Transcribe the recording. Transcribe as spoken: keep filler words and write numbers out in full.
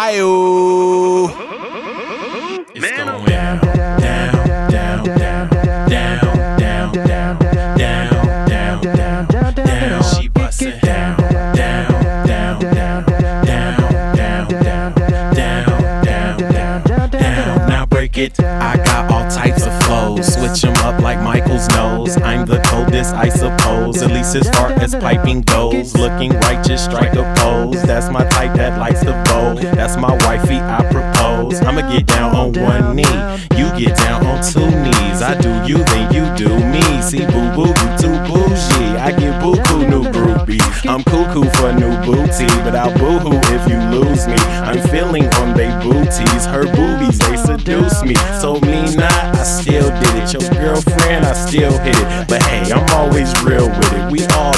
Hi-oh. It's Man, going I'm down, down, down, down, down, down, down, down, down, down, down. She bustin' down, down, down, down, down, down, down, down, down, down. Now break it. I got all types of flows. Switch 'em up like Michael's nose. I'm the coldest, I suppose. At least as far as piping goes. Looking righteous, strike a pose. That's my type that likes to bowl. That's my wifey, I propose. I'ma get down on one knee. You get down on two knees. I do you, then you do me. See, boo boo, you too bougie. I get boo-coo new groupies. I'm cuckoo for new booty, but I'll boo-hoo if you lose me. I'm feeling on they booties. Her boobies, they seduce me. So me not, I still did it. Your girlfriend, I still hit it. But hey, I'm always real with it. We all